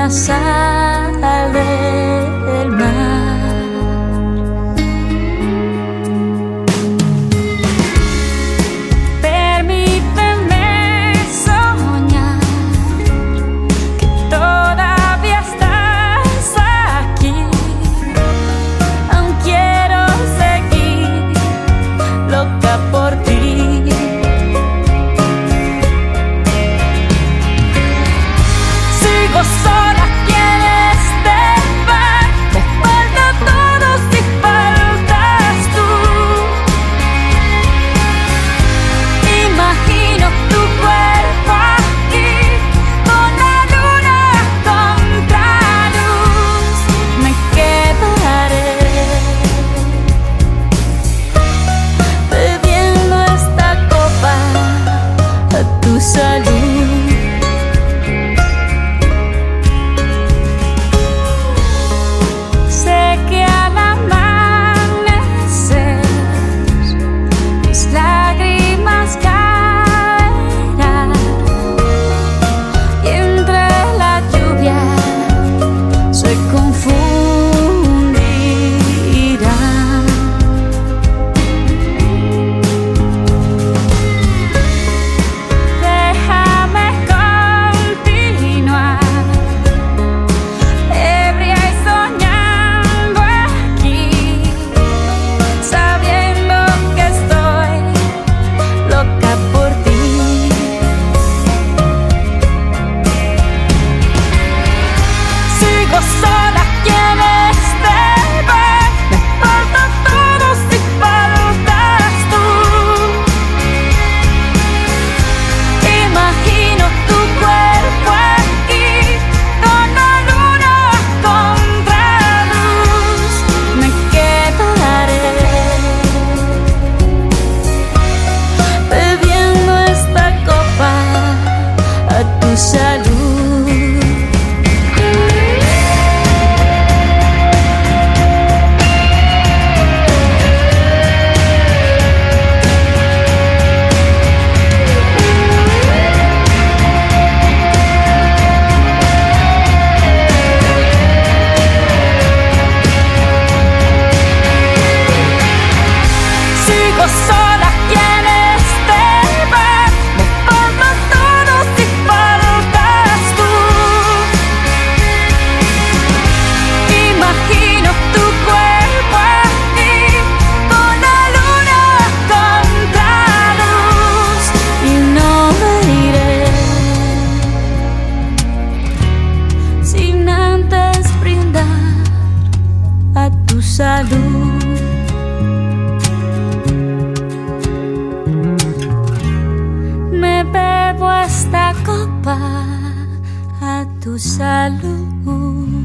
la sal del mar. Permíteme soñar que todavía estás aquí. Aún quiero seguir loca por ti. Sola aquí en este bar, me falta todo si faltas tú. Imagino tu cuerpo aquí, con la luna contraluz. Me quedaré bebiendo esta copa a tu salud. Sola aquí en este bar, me falta todo si faltas tú. Imagino tu cuerpo aquí, con la luna contraluz. Me quedaré bebiendo esta copa a tu salud. Sola aquí en este bar, me falta todo si faltas tú. Imagino tu cuerpo aquí, con la luna contraluz. Y no me iré sin antes brindar a tu salud. Bebo esta copa a tu salud.